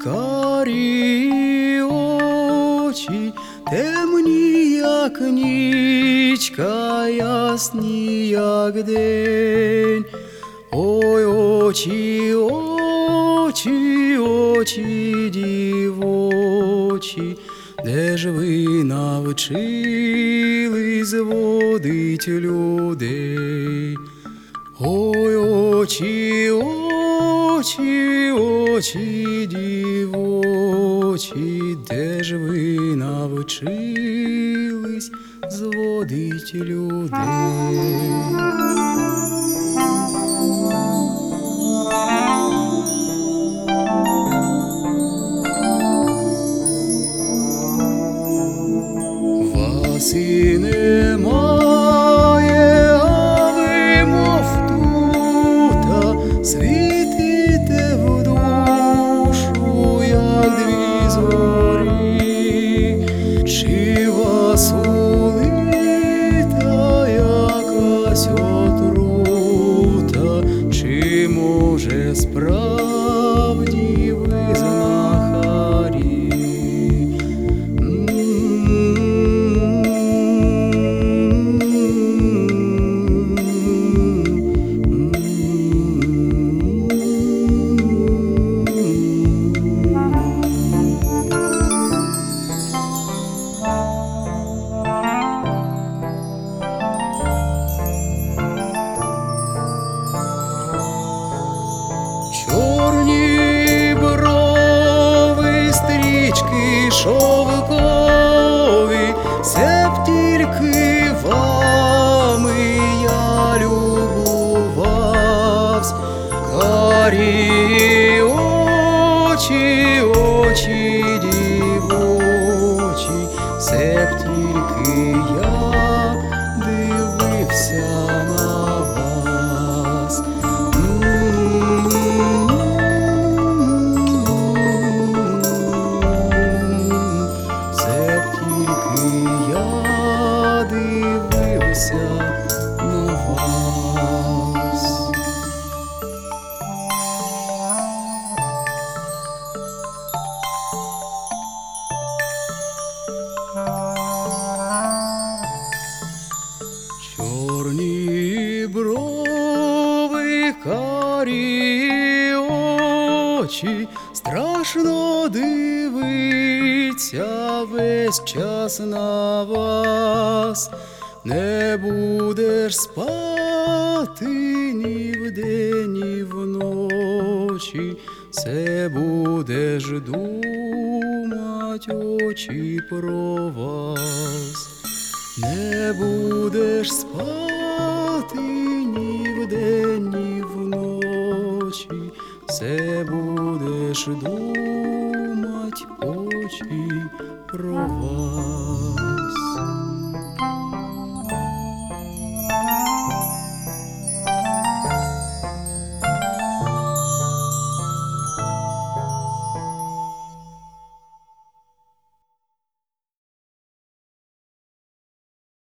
карі очі, темні, як нічка, ясні, як день. Ой, очі, очі, очі дівочі, де ж ви навчились водить людей? Ой, очі, очі, очі дівочі, де ж ви навчились зводить людей? Вас і немає, а ви мов тута, світите в душу, як дві зорі. Чи вас улита якась отрута, чи може справді ви знахарі? Чорні брови, стрічки шовкові, все б тільки вами я любувавсь. Карі очі, очі дівочі, все б тільки я дивився на вас. Я дивився на вас. Чорні брови, карі очі, страшно дивиться весь час на вас. Не будеш спати ні вдень, ні вночі, все будеш думать очі про вас. Не будеш спати ні вдень, ні вночі, все будеш думать